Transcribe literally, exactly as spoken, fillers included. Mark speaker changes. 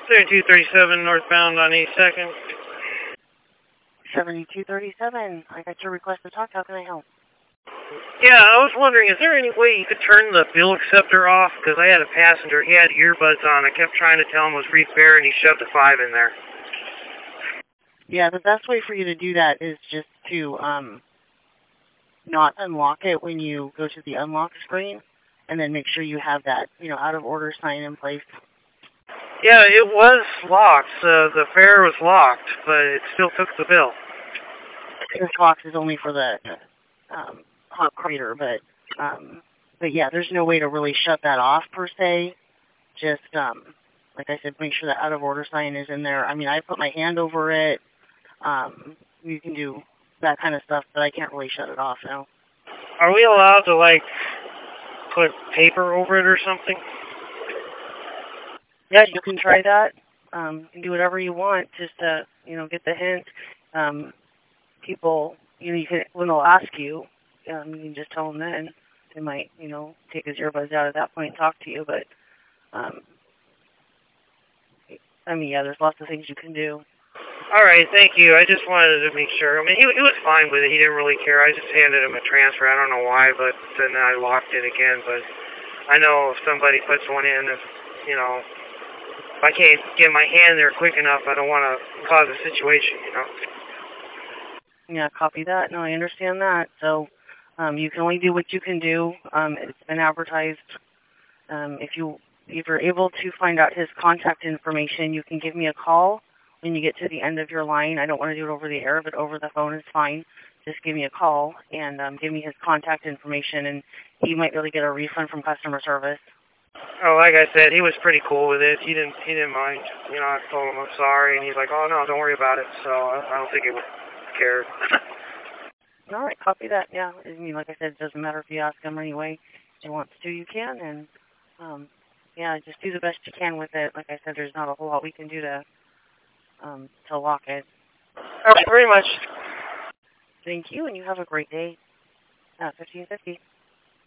Speaker 1: seventy-two thirty-seven northbound on eighty-second.
Speaker 2: seventy-two thirty-seven. I got your request to talk. How can I help?
Speaker 1: Yeah, I was wondering, is there any way you could turn the bill acceptor off? Because I had a passenger, he had earbuds on. I kept trying to tell him it was free fare, and he shoved a five in there.
Speaker 2: Yeah, the best way for you to do that is just to um, not unlock it when you go to the unlock screen, and then make sure you have that, you know, out of order sign in place.
Speaker 1: Yeah, it was locked. Uh, the fare was locked, but it still took the bill.
Speaker 2: This box is only for the um, hot crater, but um, but yeah, there's no way to really shut that off per se. Just um, like I said, make sure the out of order sign is in there. I mean, I put my hand over it. Um, you can do that kind of stuff, but I can't really shut it off now.
Speaker 1: Are we allowed to like put paper over it or something?
Speaker 2: Yeah, you can try that. Um, you can do whatever you want, just to, you know, get the hint. Um, people, you know, you can, when they'll ask you, um, you can just tell them then. They might, you know, take his earbuds out at that point and talk to you. But, um, I mean, yeah, there's lots of things you can do.
Speaker 1: All right, thank you. I just wanted to make sure. I mean, he, he was fine with it. He didn't really care. I just handed him a transfer. I don't know why, but then I locked it again. But I know if somebody puts one in, if, you know, if I can't get my hand there quick enough, I don't want to cause a situation, you know.
Speaker 2: Yeah, copy that. No, I understand that. So um, you can only do what you can do. Um, it's been advertised. Um, if, you, if you're able to find out his contact information, you can give me a call when you get to the end of your line. I don't want to do it over the air, but over the phone is fine. Just give me a call and um, give me his contact information, and he might be able to get a refund from customer service.
Speaker 1: Oh, like I said, he was pretty cool with it. He didn't, he didn't mind. You know, I told him I'm sorry, and he's like, "Oh no, don't worry about it." So I, I don't think he would care.
Speaker 2: All right, copy that. Yeah, I mean, like I said, it doesn't matter if you ask him anyway. If he wants to, you can, and um, yeah, just do the best you can with it. Like I said, there's not a whole lot we can do to um, to lock it.
Speaker 1: All right, very much.
Speaker 2: Thank you, and you have a great day. Uh, fifteen fifty.